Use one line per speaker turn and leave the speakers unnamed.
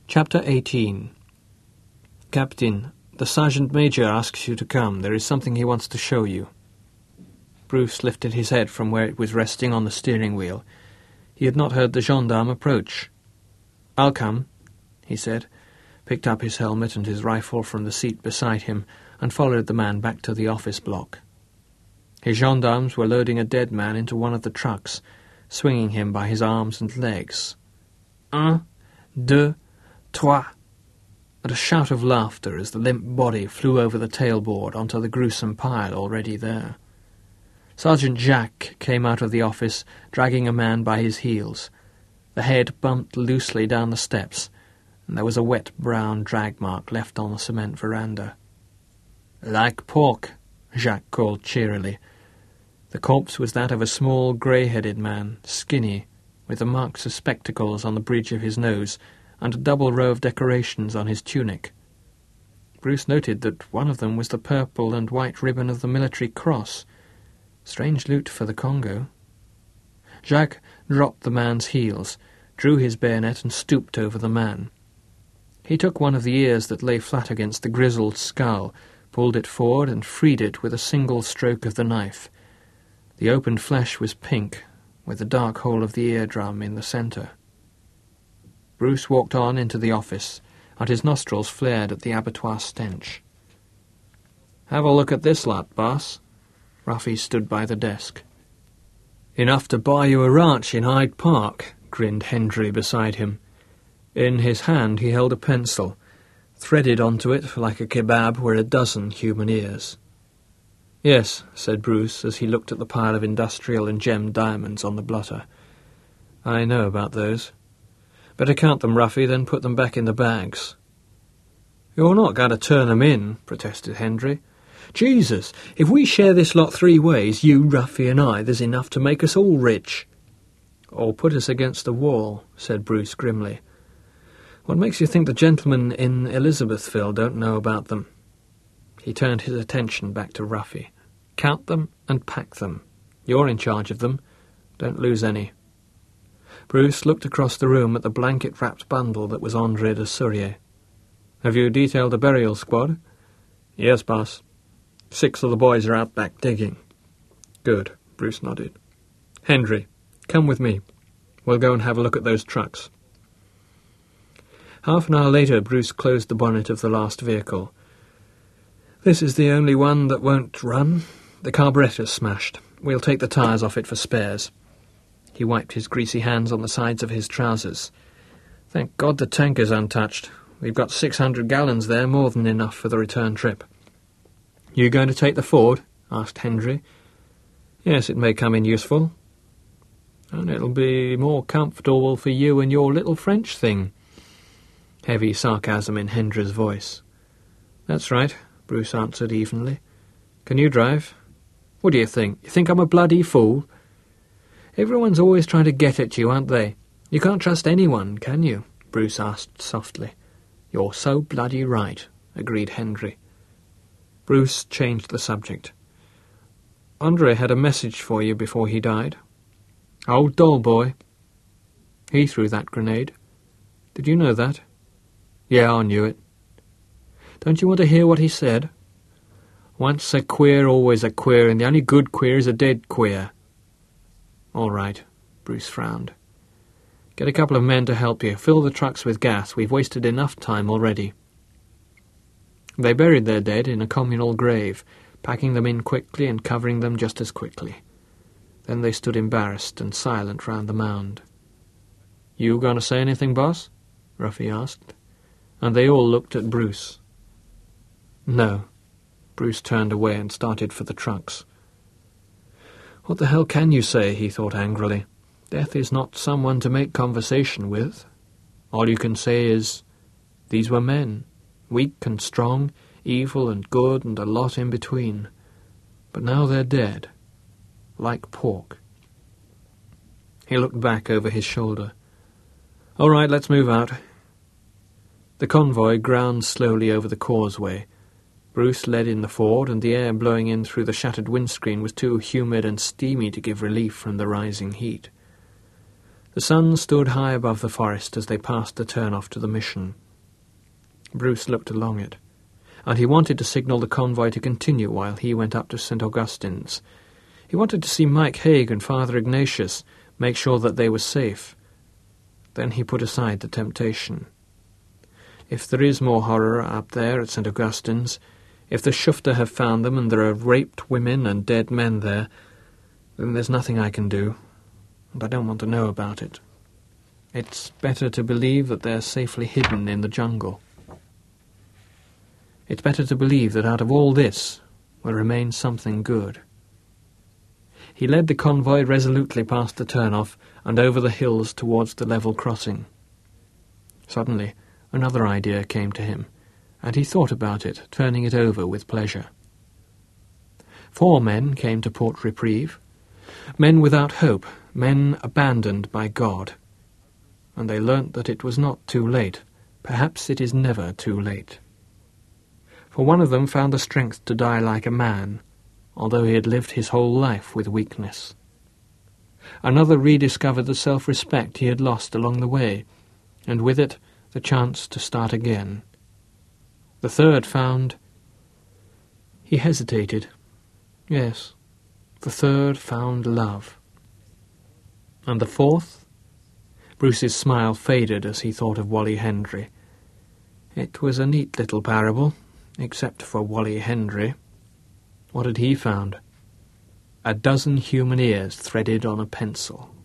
Chapter 18. Captain, the Sergeant Major asks you to come. There is something he wants to show you. Bruce lifted his head from where it was resting on the steering wheel. He had not heard the gendarme approach. "I'll come," he said, picked up his helmet and his rifle from the seat beside him, and followed the man back to the office block. His gendarmes were loading a dead man into one of the trucks, swinging him by his arms and legs. Un, deux, trois, and a shout of laughter as the limp body flew over the tailboard onto the gruesome pile already there. Sergeant Jacques came out of the office, dragging a man by his heels. The head bumped loosely down the steps, and there was a wet brown drag mark left on the cement veranda. "Like pork," Jacques called cheerily. The corpse was that of a small, grey-headed man, skinny, with the marks of spectacles on the bridge of his nose, and a double row of decorations on his tunic. Bruce noted that one of them was the purple and white ribbon of the military cross. Strange loot for the Congo. Jacques dropped the man's heels, drew his bayonet and stooped over the man. He took one of the ears that lay flat against the grizzled skull, pulled it forward and freed it with a single stroke of the knife. The opened flesh was pink, with the dark hole of the eardrum in the centre. Bruce walked on into the office, and his nostrils flared at the abattoir stench. "Have a look at this lot, boss." Ruffy stood by the desk. "Enough to buy you a ranch in Hyde Park," grinned Hendry beside him. In his hand he held a pencil. Threaded onto it, like a kebab, were a dozen human ears. "Yes," said Bruce, as he looked at the pile of industrial and gemmed diamonds on the blotter. "I know about those. Better count them, Ruffy, then put them back in the bags." "You're not going to turn them in," protested Hendry. "Jesus, if we share this lot 3 ways, you, Ruffy and I, there's enough to make us all rich." "Or put us against the wall," said Bruce grimly. "What makes you think the gentlemen in Elizabethville don't know about them?" He turned his attention back to Ruffy. "Count them and pack them. You're in charge of them. Don't lose any." Bruce looked across the room at the blanket-wrapped bundle that was André de Sourier. "Have you detailed a burial squad?" "Yes, boss. 6 of the boys are out back digging." "Good," Bruce nodded. "Hendry, come with me. We'll go and have a look at those trucks." Half an hour later, Bruce closed the bonnet of the last vehicle. "This is the only one that won't run. The carburettor's smashed. We'll take the tyres off it for spares." He wiped his greasy hands on the sides of his trousers. "Thank God the tank is untouched. We've got 600 gallons there, more than enough for the return trip." "You going to take the Ford?" asked Hendry. "Yes, it may come in useful." "And it'll be more comfortable for you and your little French thing." Heavy sarcasm in Hendry's voice. "That's right," Bruce answered evenly. "Can you drive?" "What do you think? You think I'm a bloody fool?" "Everyone's always trying to get at you, aren't they? You can't trust anyone, can you?" Bruce asked softly. "You're so bloody right," agreed Hendry. Bruce changed the subject. "André had a message for you before he died." "Old doll boy." "He threw that grenade. Did you know that?" "Yeah, I knew it." "Don't you want to hear what he said?" "Once a queer, always a queer, and the only good queer is a dead queer." "All right," Bruce frowned. "Get a couple of men to help you. Fill the trucks with gas. We've wasted enough time already." They buried their dead in a communal grave, packing them in quickly and covering them just as quickly. Then they stood embarrassed and silent round the mound. "You going to say anything, boss?" Ruffy asked. And they all looked at Bruce. "No." Bruce turned away and started for the trucks. "What the hell can you say?" he thought angrily. "Death is not someone to make conversation with. All you can say is, these were men, weak and strong, evil and good and a lot in between. But now they're dead. Like pork." He looked back over his shoulder. "All right, let's move out." The convoy ground slowly over the causeway. Bruce led in the Ford, and the air blowing in through the shattered windscreen was too humid and steamy to give relief from the rising heat. The sun stood high above the forest as they passed the turn-off to the mission. Bruce looked along it, and he wanted to signal the convoy to continue while he went up to St. Augustine's. He wanted to see Mike Haig and Father Ignatius, make sure that they were safe. Then he put aside the temptation. If there is more horror up there at St. Augustine's, if the Shufta have found them and there are raped women and dead men there, then there's nothing I can do, and I don't want to know about it. It's better to believe that they're safely hidden in the jungle. It's better to believe that out of all this will remain something good. He led the convoy resolutely past the turn-off and over the hills towards the level crossing. Suddenly, another idea came to him, and he thought about it, turning it over with pleasure. 4 men came to Port Reprieve, men without hope, men abandoned by God, and they learnt that it was not too late. Perhaps it is never too late. For one of them found the strength to die like a man, although he had lived his whole life with weakness. Another rediscovered the self-respect he had lost along the way, and with it the chance to start again. The third found... He hesitated. Yes, the third found love. And the fourth? Bruce's smile faded as he thought of Wally Hendry. It was a neat little parable, except for Wally Hendry. What had he found? 12 human ears threaded on a pencil.